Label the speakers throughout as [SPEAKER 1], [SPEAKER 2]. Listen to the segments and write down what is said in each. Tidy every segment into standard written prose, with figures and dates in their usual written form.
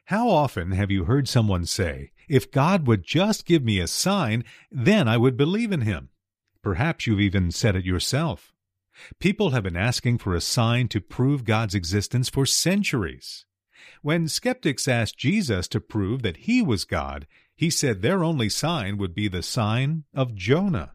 [SPEAKER 1] How often have you heard someone say, "If God would just give me a sign, then I would believe in Him"? Perhaps you've even said it yourself. People have been asking for a sign to prove God's existence for centuries. When skeptics asked Jesus to prove that He was God, He said their only sign would be the sign of Jonah.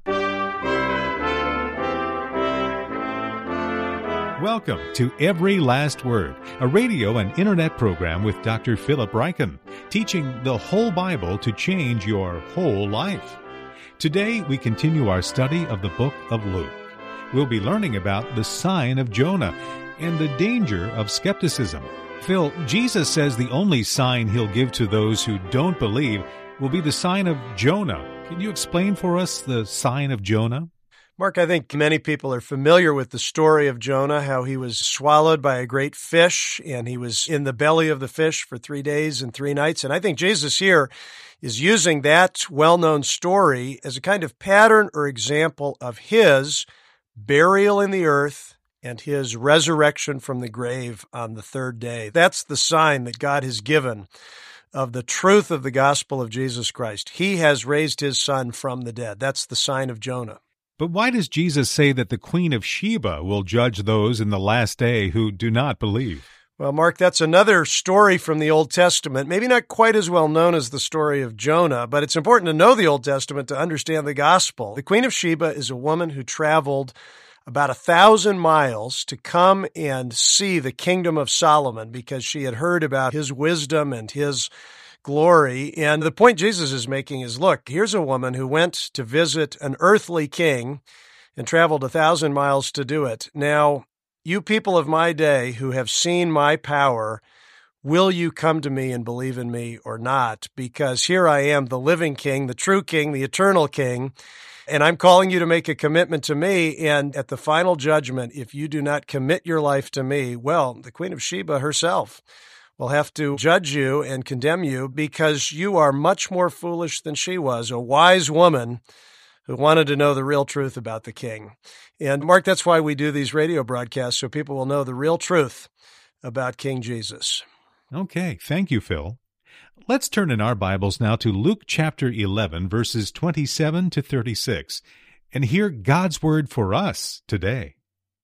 [SPEAKER 1] Welcome to Every Last Word, a radio and internet program with Dr. Philip Ryken, teaching the whole Bible to change your whole life. Today, we continue our study of the book of Luke. We'll be learning about the sign of Jonah and the danger of skepticism. Phil, Jesus says the only sign He'll give to those who don't believe will be the sign of Jonah. Can you explain for us the sign of Jonah?
[SPEAKER 2] Mark, I think many people are familiar with the story of Jonah, how he was swallowed by a great fish, and he was in the belly of the fish for 3 days and 3 nights. And I think Jesus here is using that well-known story as a kind of pattern or example of His burial in the earth and His resurrection from the grave on the 3rd day. That's the sign that God has given of the truth of the gospel of Jesus Christ. He has raised His Son from the dead. That's the sign of Jonah.
[SPEAKER 1] But why does Jesus say that the Queen of Sheba will judge those in the last day who do not believe?
[SPEAKER 2] Well, Mark, that's another story from the Old Testament, maybe not quite as well known as the story of Jonah, but it's important to know the Old Testament to understand the gospel. The Queen of Sheba is a woman who traveled about 1,000 miles to come and see the kingdom of Solomon because she had heard about his wisdom and his glory. And the point Jesus is making is, look, here's a woman who went to visit an earthly king and traveled 1,000 miles to do it. Now, you people of my day who have seen my power, will you come to me and believe in me or not? Because here I am, the living king, the true king, the eternal king, and I'm calling you to make a commitment to me. And at the final judgment, if you do not commit your life to me, well, the Queen of Sheba herself will have to judge you and condemn you because you are much more foolish than she was, a wise woman who wanted to know the real truth about the king. And Mark, that's why we do these radio broadcasts, so people will know the real truth about King Jesus.
[SPEAKER 1] Okay, thank you, Phil. Let's turn in our Bibles now to Luke chapter 11, verses 27 to 36, and hear God's word for us today.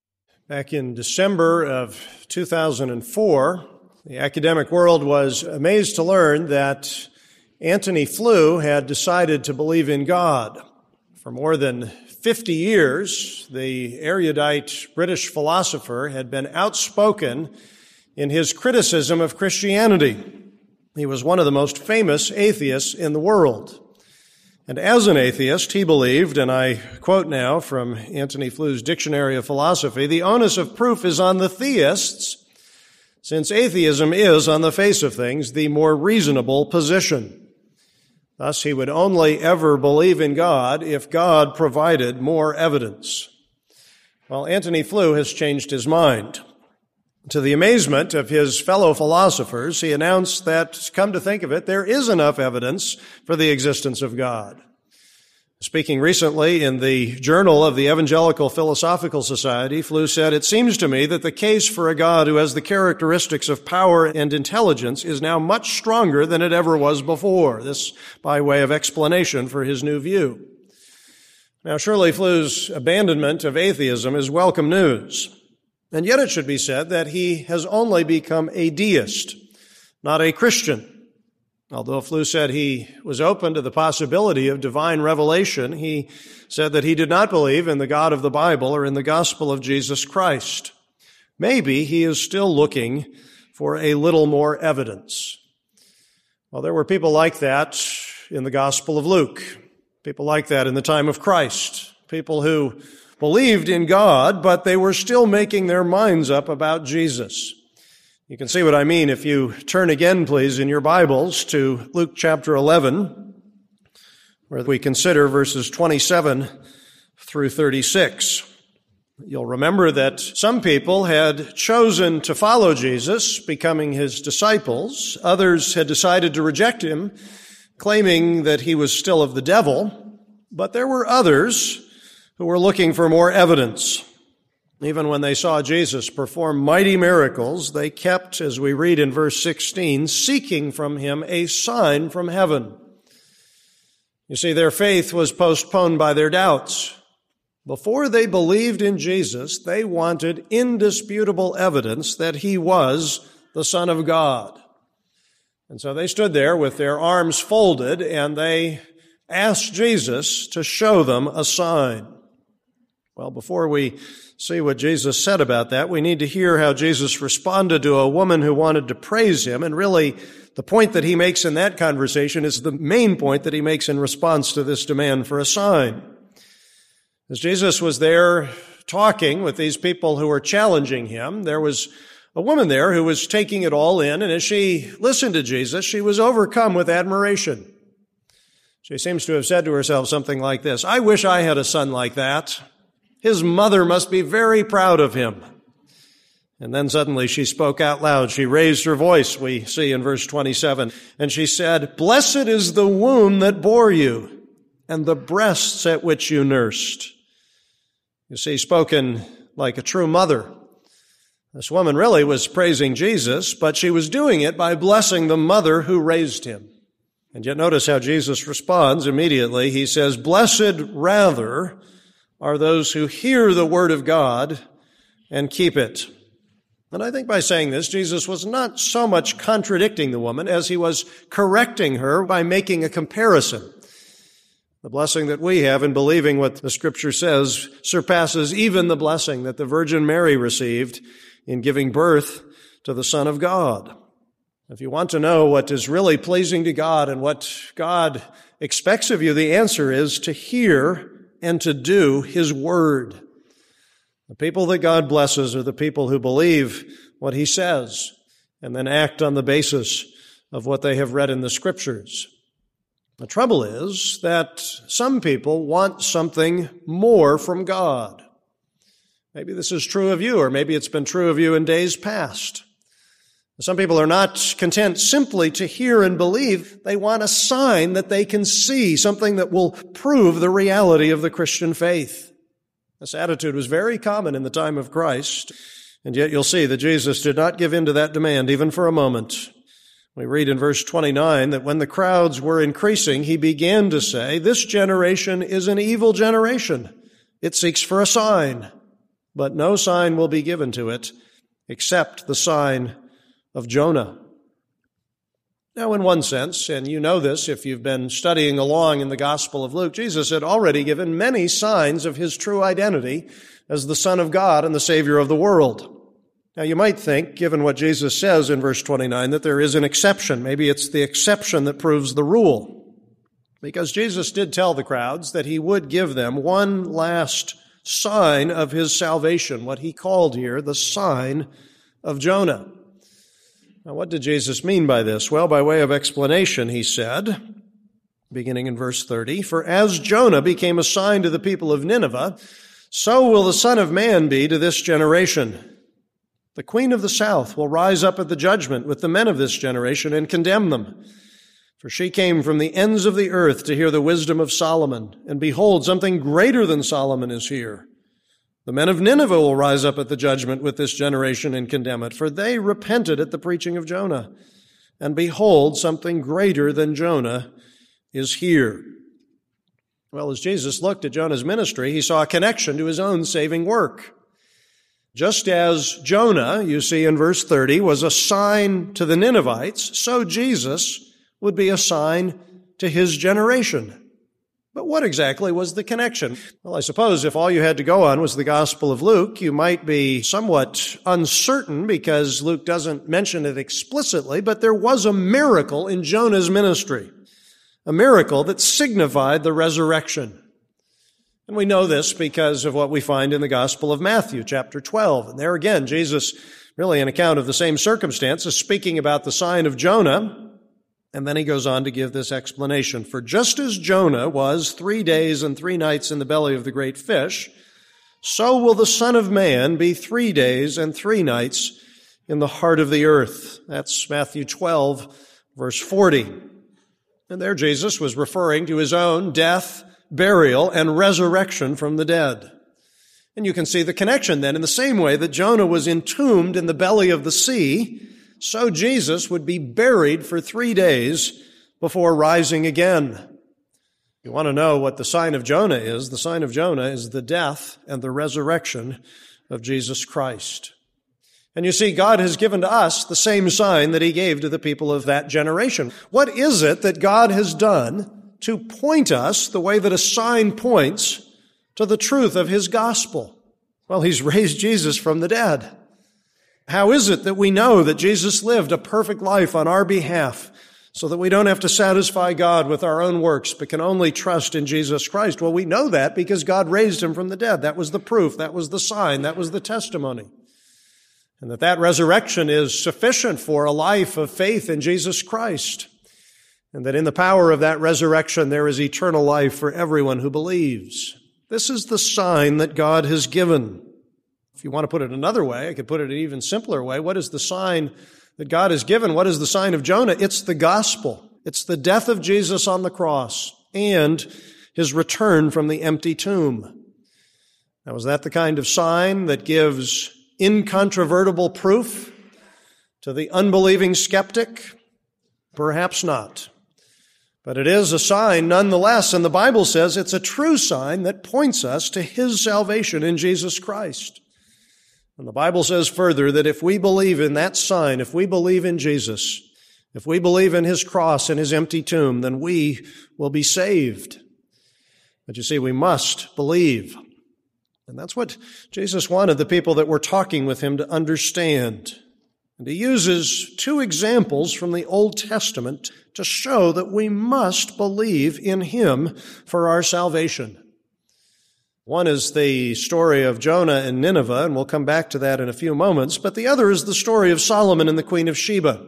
[SPEAKER 2] Back in December of 2004, the academic world was amazed to learn that Antony Flew had decided to believe in God. For more than 50 years, the erudite British philosopher had been outspoken in his criticism of Christianity. He was one of the most famous atheists in the world. And as an atheist, he believed, and I quote now from Antony Flew's Dictionary of Philosophy, "The onus of proof is on the theists, since atheism is, on the face of things, the more reasonable position." Thus, he would only ever believe in God if God provided more evidence. Well, Antony Flew has changed his mind. To the amazement of his fellow philosophers, he announced that, come to think of it, there is enough evidence for the existence of God. Speaking recently in the Journal of the Evangelical Philosophical Society, Flew said, "It seems to me that the case for a God who has the characteristics of power and intelligence is now much stronger than it ever was before." This by way of explanation for his new view. Now, surely Flew's abandonment of atheism is welcome news. And yet it should be said that he has only become a deist, not a Christian. Although Flew said he was open to the possibility of divine revelation, he said that he did not believe in the God of the Bible or in the gospel of Jesus Christ. Maybe he is still looking for a little more evidence. Well, there were people like that in the Gospel of Luke, people like that in the time of Christ, people who believed in God, but they were still making their minds up about Jesus. You can see what I mean if you turn again, please, in your Bibles to Luke chapter 11, where we consider verses 27 through 36. You'll remember that some people had chosen to follow Jesus, becoming his disciples. Others had decided to reject him, claiming that he was still of the devil. But there were others who were looking for more evidence. Even when they saw Jesus perform mighty miracles, they kept, as we read in verse 16, seeking from him a sign from heaven. You see, their faith was postponed by their doubts. Before they believed in Jesus, they wanted indisputable evidence that he was the Son of God. And so they stood there with their arms folded, and they asked Jesus to show them a sign. Well, before we see what Jesus said about that, we need to hear how Jesus responded to a woman who wanted to praise him. And really, the point that he makes in that conversation is the main point that he makes in response to this demand for a sign. As Jesus was there talking with these people who were challenging him, there was a woman there who was taking it all in, and as she listened to Jesus, she was overcome with admiration. She seems to have said to herself something like this: "I wish I had a son like that. His mother must be very proud of him." And then suddenly she spoke out loud. She raised her voice, we see in verse 27, and she said, "Blessed is the womb that bore you, and the breasts at which you nursed." You see, spoken like a true mother. This woman really was praising Jesus, but she was doing it by blessing the mother who raised him. And yet notice how Jesus responds immediately. He says, "Blessed rather are those who hear the word of God and keep it." And I think by saying this, Jesus was not so much contradicting the woman as he was correcting her by making a comparison. The blessing that we have in believing what the Scripture says surpasses even the blessing that the Virgin Mary received in giving birth to the Son of God. If you want to know what is really pleasing to God and what God expects of you, the answer is to hear and to do his word. The people that God blesses are the people who believe what he says and then act on the basis of what they have read in the Scriptures. The trouble is that some people want something more from God. Maybe this is true of you, or maybe it's been true of you in days past. Some people are not content simply to hear and believe. They want a sign that they can see, something that will prove the reality of the Christian faith. This attitude was very common in the time of Christ, and yet you'll see that Jesus did not give in to that demand even for a moment. We read in verse 29 that when the crowds were increasing, he began to say, "This generation is an evil generation. It seeks for a sign, but no sign will be given to it except the sign of Jonah." Now, in one sense, and you know this if you've been studying along in the Gospel of Luke, Jesus had already given many signs of his true identity as the Son of God and the Savior of the world. Now, you might think, given what Jesus says in verse 29, that there is an exception. Maybe it's the exception that proves the rule. Because Jesus did tell the crowds that he would give them one last sign of his salvation, what he called here the sign of Jonah. Now, what did Jesus mean by this? Well, by way of explanation, he said, beginning in verse 30, "For as Jonah became a sign to the people of Nineveh, so will the Son of Man be to this generation. The queen of the south will rise up at the judgment with the men of this generation and condemn them. For she came from the ends of the earth to hear the wisdom of Solomon, and behold, something greater than Solomon is here. The men of Nineveh will rise up at the judgment with this generation and condemn it, for they repented at the preaching of Jonah. And behold, something greater than Jonah is here." Well, as Jesus looked at Jonah's ministry, he saw a connection to his own saving work. Just as Jonah, you see in verse 30, was a sign to the Ninevites, so Jesus would be a sign to his generation. But what exactly was the connection? Well, I suppose if all you had to go on was the Gospel of Luke, you might be somewhat uncertain because Luke doesn't mention it explicitly, but there was a miracle in Jonah's ministry, a miracle that signified the resurrection. And we know this because of what we find in the Gospel of Matthew, chapter 12. And there again, Jesus, really an account of the same circumstances, speaking about the sign of Jonah. And then he goes on to give this explanation. "For just as Jonah was 3 days and 3 nights in the belly of the great fish, so will the Son of Man be 3 days and 3 nights in the heart of the earth." That's Matthew 12, verse 40. And there Jesus was referring to his own death, burial, and resurrection from the dead. And you can see the connection then. In the same way that Jonah was entombed in the belly of the sea, so Jesus would be buried for 3 days before rising again. You want to know what the sign of Jonah is? The sign of Jonah is the death and the resurrection of Jesus Christ. And you see, God has given to us the same sign that he gave to the people of that generation. What is it that God has done to point us the way that a sign points to the truth of his gospel? Well, he's raised Jesus from the dead. How is it that we know that Jesus lived a perfect life on our behalf so that we don't have to satisfy God with our own works but can only trust in Jesus Christ? Well, we know that because God raised him from the dead. That was the proof. That was the sign. That was the testimony. And that resurrection is sufficient for a life of faith in Jesus Christ. And that in the power of that resurrection, there is eternal life for everyone who believes. This is the sign that God has given. If you want to put it another way, I could put it an even simpler way. What is the sign that God has given? What is the sign of Jonah? It's the gospel. It's the death of Jesus on the cross and his return from the empty tomb. Now, is that the kind of sign that gives incontrovertible proof to the unbelieving skeptic? Perhaps not. But it is a sign nonetheless, and the Bible says it's a true sign that points us to his salvation in Jesus Christ. And the Bible says further that if we believe in that sign, if we believe in Jesus, if we believe in his cross and his empty tomb, then we will be saved. But you see, we must believe. And that's what Jesus wanted the people that were talking with him to understand. And he uses 2 examples from the Old Testament to show that we must believe in him for our salvation. One is the story of Jonah and Nineveh, and we'll come back to that in a few moments, but the other is the story of Solomon and the Queen of Sheba.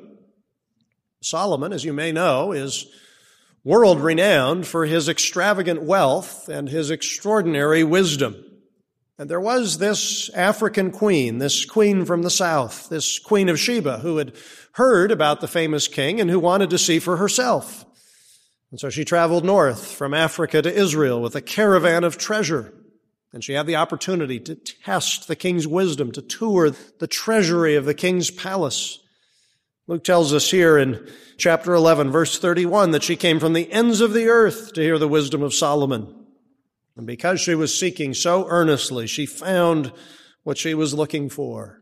[SPEAKER 2] Solomon, as you may know, is world-renowned for his extravagant wealth and his extraordinary wisdom. And there was this African queen, this queen from the south, this Queen of Sheba, who had heard about the famous king and who wanted to see for herself. And so she traveled north from Africa to Israel with a caravan of treasure. And she had the opportunity to test the king's wisdom, to tour the treasury of the king's palace. Luke tells us here in chapter 11, verse 31, that she came from the ends of the earth to hear the wisdom of Solomon. And because she was seeking so earnestly, she found what she was looking for.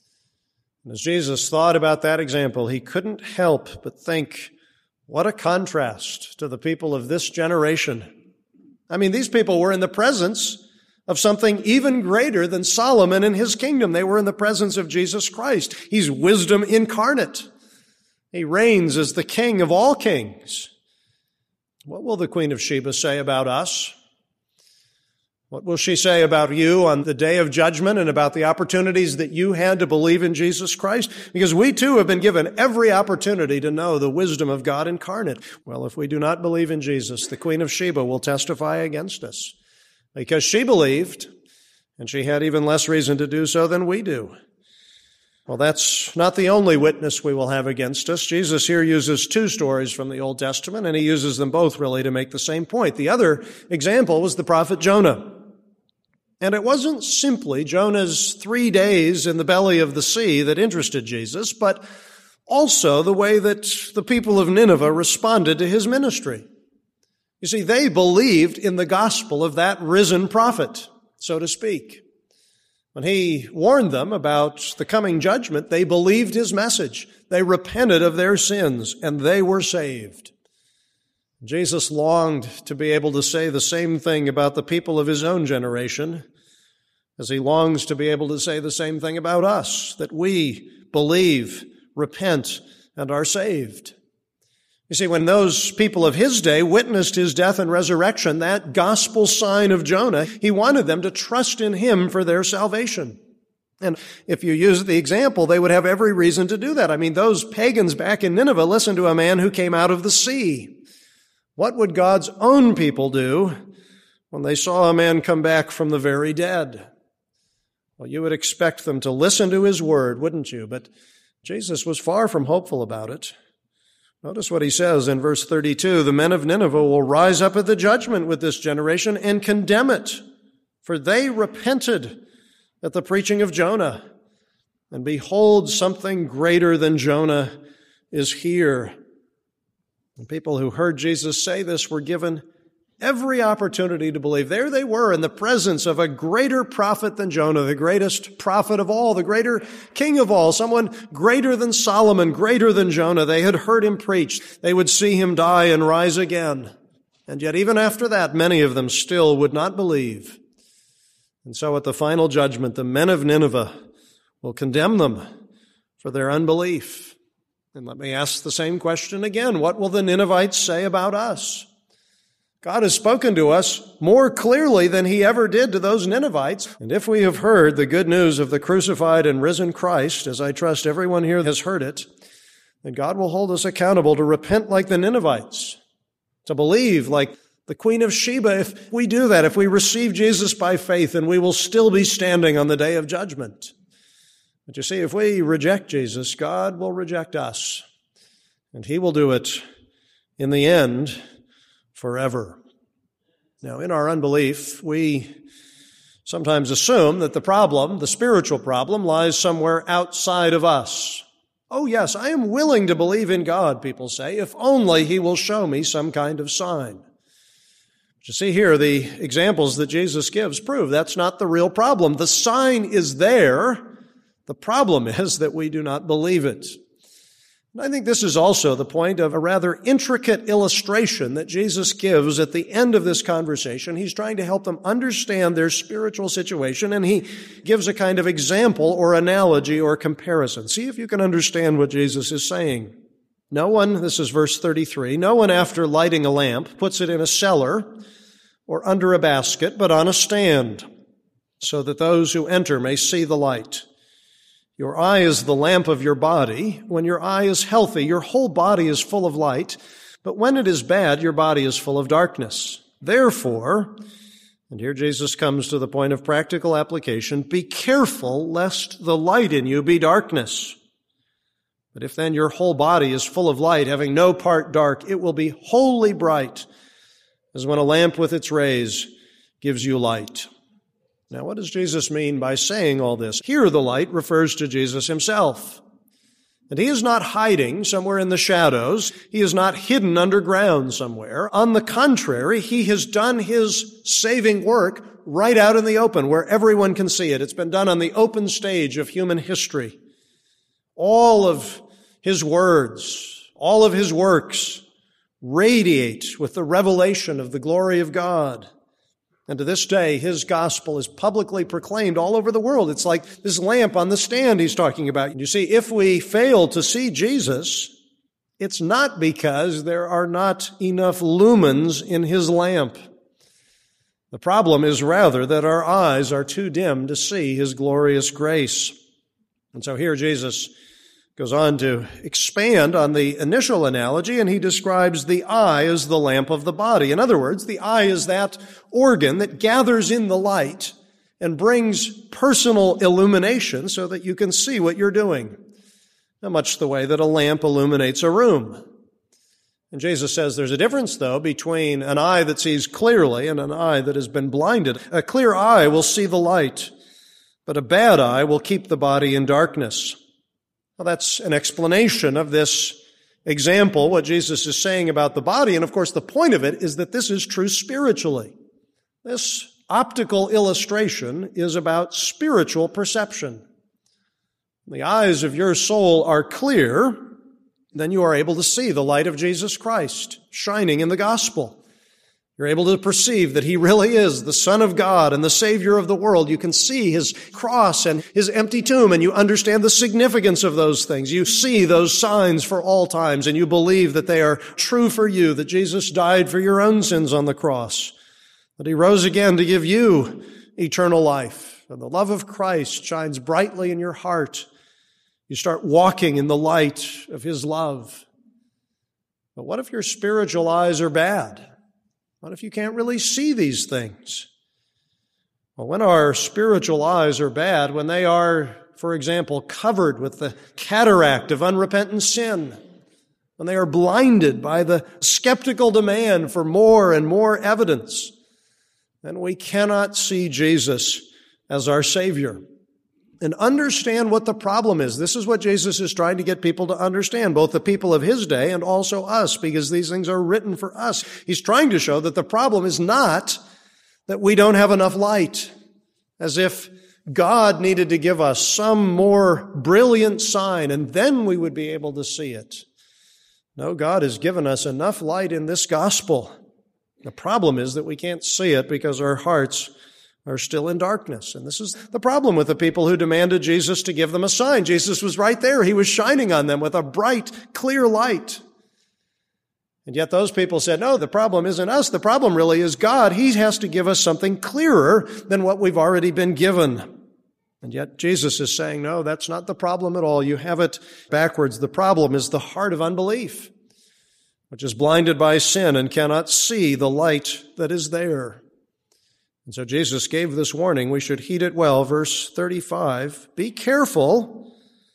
[SPEAKER 2] And as Jesus thought about that example, he couldn't help but think, what a contrast to the people of this generation. I mean, these people were in the presence of something even greater than Solomon and his kingdom. They were in the presence of Jesus Christ. He's wisdom incarnate. He reigns as the King of all kings. What will the Queen of Sheba say about us? What will she say about you on the day of judgment and about the opportunities that you had to believe in Jesus Christ? Because we too have been given every opportunity to know the wisdom of God incarnate. Well, if we do not believe in Jesus, the Queen of Sheba will testify against us because she believed, and she had even less reason to do so than we do. Well, that's not the only witness we will have against us. Jesus here uses 2 stories from the Old Testament, and he uses them both really to make the same point. The other example was the prophet Jonah. And it wasn't simply Jonah's 3 days in the belly of the sea that interested Jesus, but also the way that the people of Nineveh responded to his ministry. You see, they believed in the gospel of that risen prophet, so to speak. When he warned them about the coming judgment, they believed his message. They repented of their sins, and they were saved. Jesus longed to be able to say the same thing about the people of his own generation as he longs to be able to say the same thing about us, that we believe, repent, and are saved. You see, when those people of his day witnessed his death and resurrection, that gospel sign of Jonah, he wanted them to trust in him for their salvation. And if you use the example, they would have every reason to do that. I mean, those pagans back in Nineveh listened to a man who came out of the sea. What would God's own people do when they saw a man come back from the very dead? Well, you would expect them to listen to his word, wouldn't you? But Jesus was far from hopeful about it. Notice what he says in verse 32, the men of Nineveh will rise up at the judgment with this generation and condemn it, For they repented at the preaching of Jonah, and behold, something greater than Jonah is here. And people who heard Jesus say this were given every opportunity to believe. There they were in the presence of a greater prophet than Jonah, the greatest prophet of all, the greater king of all, someone greater than Solomon, greater than Jonah. They had heard him preach. They would see him die and rise again. And yet even after that, many of them still would not believe. And so at the final judgment, the men of Nineveh will condemn them for their unbelief. And let me ask the same question again. What will the Ninevites say about us? God has spoken to us more clearly than he ever did to those Ninevites. And if we have heard the good news of the crucified and risen Christ, as I trust everyone here has heard it, then God will hold us accountable to repent like the Ninevites, to believe like the Queen of Sheba. If we do that, if we receive Jesus by faith, then we will still be standing on the day of judgment. But you see, if we reject Jesus, God will reject us, and he will do it in the end forever. Now, in our unbelief, we sometimes assume that the problem, the spiritual problem, lies somewhere outside of us. Oh, yes, I am willing to believe in God, people say, if only he will show me some kind of sign. But you see here, the examples that Jesus gives prove that's not the real problem. The sign is there. The problem is that we do not believe it. And I think this is also the point of a rather intricate illustration that Jesus gives at the end of this conversation. He's trying to help them understand their spiritual situation, and he gives a kind of example or analogy or comparison. See if you can understand what Jesus is saying. No one, this is verse 33, no one after lighting a lamp puts it in a cellar or under a basket, but on a stand, so that those who enter may see the light. Your eye is the lamp of your body. When your eye is healthy, your whole body is full of light. But when it is bad, your body is full of darkness. Therefore, and here Jesus comes to the point of practical application, be careful lest the light in you be darkness. But if then your whole body is full of light, having no part dark, it will be wholly bright, as when a lamp with its rays gives you light. Now, what does Jesus mean by saying all this? Here, the light refers to Jesus himself. And he is not hiding somewhere in the shadows. He is not hidden underground somewhere. On the contrary, he has done his saving work right out in the open, where everyone can see it. It's been done on the open stage of human history. All of his words, all of his works radiate with the revelation of the glory of God. And to this day, his gospel is publicly proclaimed all over the world. It's like this lamp on the stand he's talking about. You see, if we fail to see Jesus, it's not because there are not enough lumens in his lamp. The problem is rather that our eyes are too dim to see his glorious grace. And so here Jesus goes on to expand on the initial analogy, and he describes the eye as the lamp of the body. In other words, the eye is that organ that gathers in the light and brings personal illumination so that you can see what you're doing. Now, much the way that a lamp illuminates a room. And Jesus says there's a difference, though, between an eye that sees clearly and an eye that has been blinded. A clear eye will see the light, but a bad eye will keep the body in darkness. Well, that's an explanation of this example, what Jesus is saying about the body. And of course, the point of it is that this is true spiritually. This optical illustration is about spiritual perception. The eyes of your soul are clear, then you are able to see the light of Jesus Christ shining in the gospel. You're able to perceive that he really is the Son of God and the Savior of the world. You can see his cross and his empty tomb, and you understand the significance of those things. You see those signs for all times, and you believe that they are true for you, that Jesus died for your own sins on the cross, that he rose again to give you eternal life. And the love of Christ shines brightly in your heart. You start walking in the light of his love. But what if your spiritual eyes are bad? What if you can't really see these things? Well, when our spiritual eyes are bad, when they are, for example, covered with the cataract of unrepentant sin, when they are blinded by the skeptical demand for more and more evidence, and we cannot see Jesus as our Savior and understand what the problem is. This is what Jesus is trying to get people to understand, both the people of his day and also us, because these things are written for us. He's trying to show that the problem is not that we don't have enough light, as if God needed to give us some more brilliant sign and then we would be able to see it. No, God has given us enough light in this gospel. The problem is that we can't see it because our hearts are still in darkness. And this is the problem with the people who demanded Jesus to give them a sign. Jesus was right there. He was shining on them with a bright, clear light. And yet those people said, no, the problem isn't us. The problem really is God. He has to give us something clearer than what we've already been given. And yet Jesus is saying, no, that's not the problem at all. You have it backwards. The problem is the heart of unbelief, which is blinded by sin and cannot see the light that is there. And so Jesus gave this warning. We should heed it well. Verse 35, be careful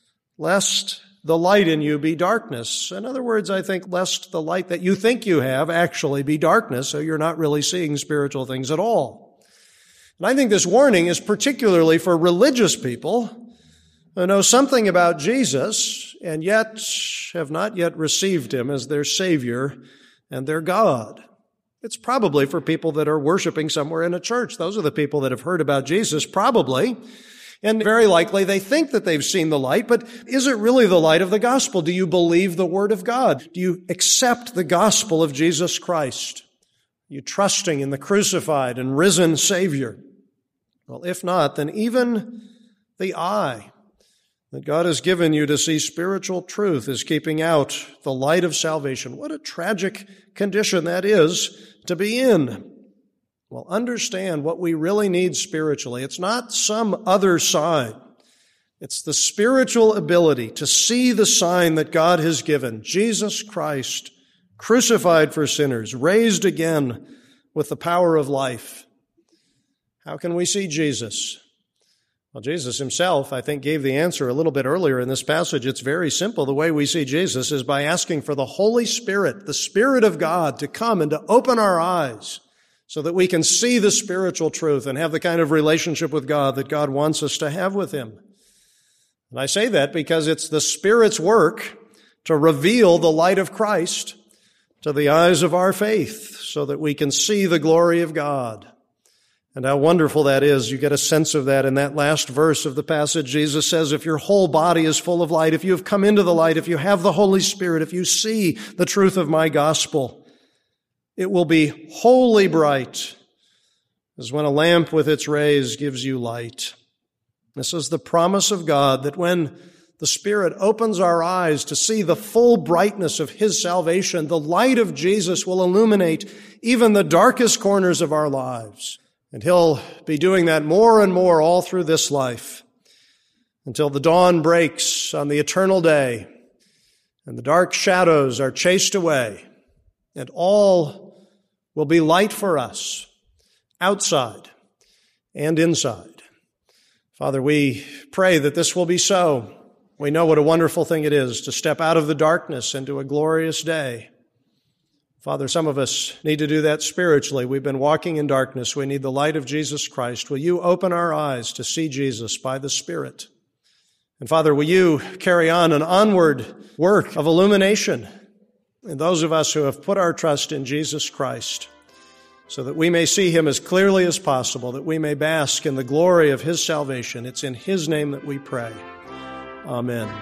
[SPEAKER 2] lest the light in you be darkness. In other words, I think lest the light that you think you have actually be darkness, so you're not really seeing spiritual things at all. And I think this warning is particularly for religious people who know something about Jesus and yet have not yet received him as their Savior and their God. It's probably for people that are worshiping somewhere in a church. Those are the people that have heard about Jesus, probably. And very likely they think that they've seen the light, but is it really the light of the gospel? Do you believe the word of God? Do you accept the gospel of Jesus Christ? Are you trusting in the crucified and risen Savior? Well, if not, then even the eye that God has given you to see spiritual truth is keeping out the light of salvation. What a tragic condition that is to be in. Well, understand what we really need spiritually. It's not some other sign. It's the spiritual ability to see the sign that God has given. Jesus Christ, crucified for sinners, raised again with the power of life. How can we see Jesus? Well, Jesus himself, I think, gave the answer a little bit earlier in this passage. It's very simple. The way we see Jesus is by asking for the Holy Spirit, the Spirit of God, to come and to open our eyes so that we can see the spiritual truth and have the kind of relationship with God that God wants us to have with him. And I say that because it's the Spirit's work to reveal the light of Christ to the eyes of our faith so that we can see the glory of God. And how wonderful that is. You get a sense of that in that last verse of the passage. Jesus says, if your whole body is full of light, if you have come into the light, if you have the Holy Spirit, if you see the truth of my gospel, it will be wholly bright, as when a lamp with its rays gives you light. This is the promise of God that when the Spirit opens our eyes to see the full brightness of his salvation, the light of Jesus will illuminate even the darkest corners of our lives. And he'll be doing that more and more all through this life until the dawn breaks on the eternal day and the dark shadows are chased away and all will be light for us outside and inside. Father, we pray that this will be so. We know what a wonderful thing it is to step out of the darkness into a glorious day. Father, some of us need to do that spiritually. We've been walking in darkness. We need the light of Jesus Christ. Will you open our eyes to see Jesus by the Spirit? And Father, will you carry on an onward work of illumination in those of us who have put our trust in Jesus Christ so that we may see him as clearly as possible, that we may bask in the glory of his salvation. It's in his name that we pray. Amen.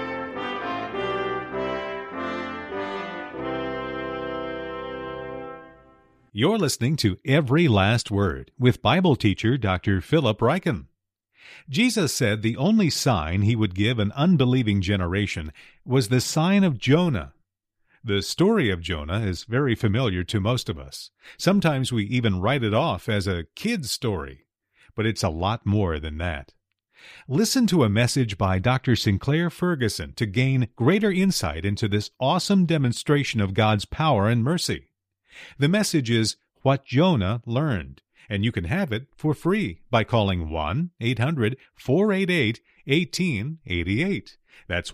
[SPEAKER 1] You're listening to Every Last Word with Bible teacher Dr. Philip Ryken. Jesus said the only sign he would give an unbelieving generation was the sign of Jonah. The story of Jonah is very familiar to most of us. Sometimes we even write it off as a kid's story, but it's a lot more than that. Listen to a message by Dr. Sinclair Ferguson to gain greater insight into this awesome demonstration of God's power and mercy. The message is What Jonah Learned, and you can have it for free by calling 1-800-488-1888. That's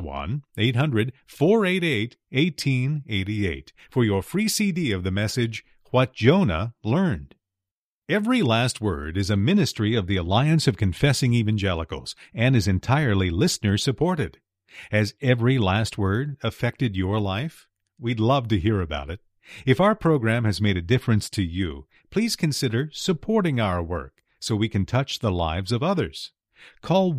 [SPEAKER 1] 1-800-488-1888 for your free CD of the message What Jonah Learned. Every Last Word is a ministry of the Alliance of Confessing Evangelicals and is entirely listener-supported. Has Every Last Word affected your life? We'd love to hear about it. If our program has made a difference to you, please consider supporting our work so we can touch the lives of others. Call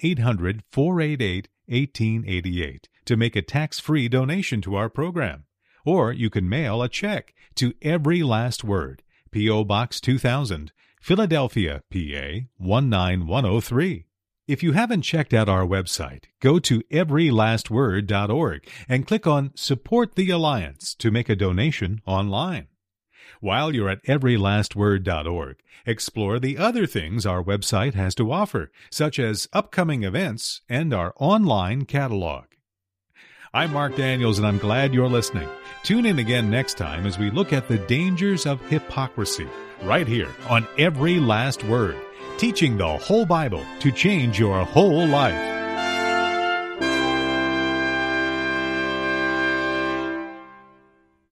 [SPEAKER 1] 1-800-488-1888 to make a tax-free donation to our program. Or you can mail a check to Every Last Word, P.O. Box 2000, Philadelphia, PA 19103. If you haven't checked out our website, go to everylastword.org and click on Support the Alliance to make a donation online. While you're at everylastword.org, explore the other things our website has to offer, such as upcoming events and our online catalog. I'm Mark Daniels, and I'm glad you're listening. Tune in again next time as we look at the dangers of hypocrisy, right here on Every Last Word, teaching the whole Bible to change your whole life.